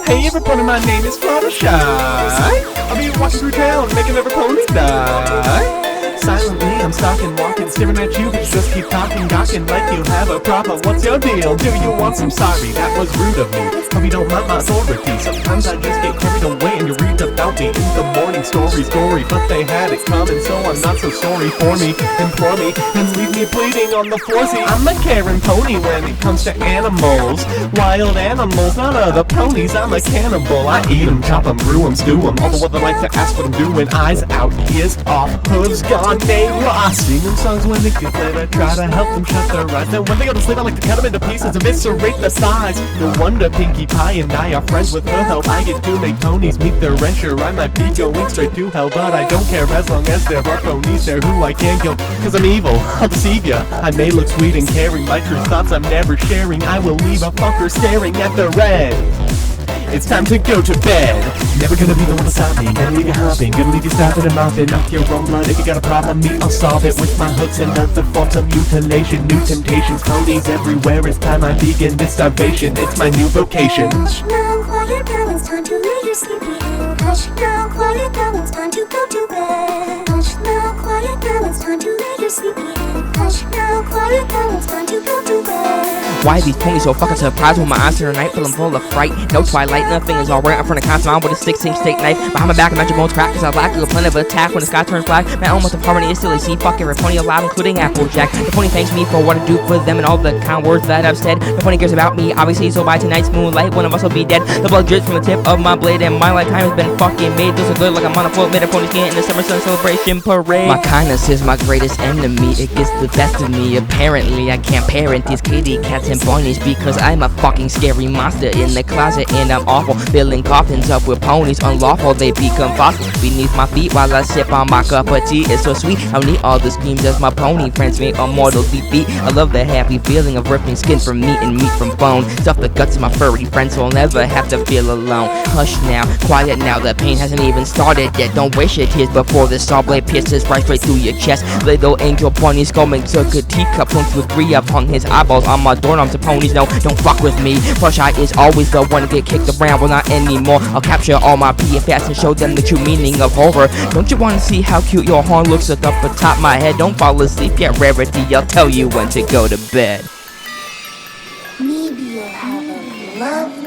Hey everybody, my name is Fluttershy. I'll be walking through town, making every pony die. Silently, I'm stalking, walking, staring at you, but you just keep talking, gawking like you have a problem. What's your deal? Do you want some? Sorry, that was rude of me. Hope you don't mind my authority. Sometimes I just get carried away and you read about me in the morning story. But they had it coming, so I'm not so sorry for me. Implore me and leave me bleeding on the floor. See, I'm a caring pony when it comes to animals. Wild animals, not other ponies. I'm a cannibal. I eat them, chop them, brew them, stew them. All the weather like to ask what I'm doing. Eyes out, ears off, hooves gone, they lost. Sing them songs when they get late. I try to help them shut their eyes. Then when they go to sleep, I like to cut them into pieces, eviscerate the size. No wonder Pinkie Pie and I are friends with her help. I get to make ponies meet their rancher. I might be going straight to hell, but I don't care as long as there are ponies there who I can't kill. Cause I'm evil, I'll deceive ya. I may look sweet and caring, my true thoughts I'm never sharing. I will leave a fucker staring at the red. It's time to go to bed. Never gonna be the one to stop me. Gonna leave you hopping, gonna leave you stopping and mopping up your own blood. If you got a problem, me, I'll solve it with my hooks and other forms of mutilation. New temptations, ponies everywhere. It's time I begin this starvation. It's my new vocation. Hush now, quiet now, it's time to lay your sleepy head. Hush now, quiet now, it's time to go to bed. Hush now, quiet now, it's time to lay your sleepy head. Hush now, quiet now, it's time to go to bed. Why these ponies so fucking surprised when my eyes turn night feeling full of fright? No twilight, nothing is alright. I'm front of constant with a 16 steak knife. Behind my back, I magic bones crack, cause I lack a plan of attack. When the sky turns black, my almost of harmony is still a see. Fuck every pony alive, including Applejack. The pony thanks me for what I do for them and all the kind words that I've said. The pony cares about me, obviously, so by tonight's moonlight, one of us will be dead. The blood drips from the tip of my blade, and my lifetime has been fucking made. This is good like I'm on a float, made a pony skin in the summer sun celebration parade. My kindness is my greatest enemy, it gets the best of me. Apparently, I can't parent these kitty cats and ponies because I'm a fucking scary monster in the closet and I'm awful. Filling coffins up with ponies unlawful, they become fossils beneath my feet while I sip on my cup of tea. It's so sweet, I need all the screams as my pony friends make a mortal beat. I love the happy feeling of ripping skin from meat and meat from bone. Stuff the guts of my furry friends so I'll never have to feel alone. Hush now, quiet now, the pain hasn't even started yet. Don't waste your tears before the saw blade pierces right straight through your chest. Little angel pony skull took a teacup, 1, 2, 3 upon his eyeballs on my doorknobs. The ponies no, don't fuck with me. Fluttershy is always the one to get kicked around, well not anymore. I'll capture all my PFS and show them the true meaning of horror. Don't you wanna see how cute your horn looks up atop my head? Don't fall asleep yet, Rarity, I'll tell you when to go to bed. Maybe you'll have a lovely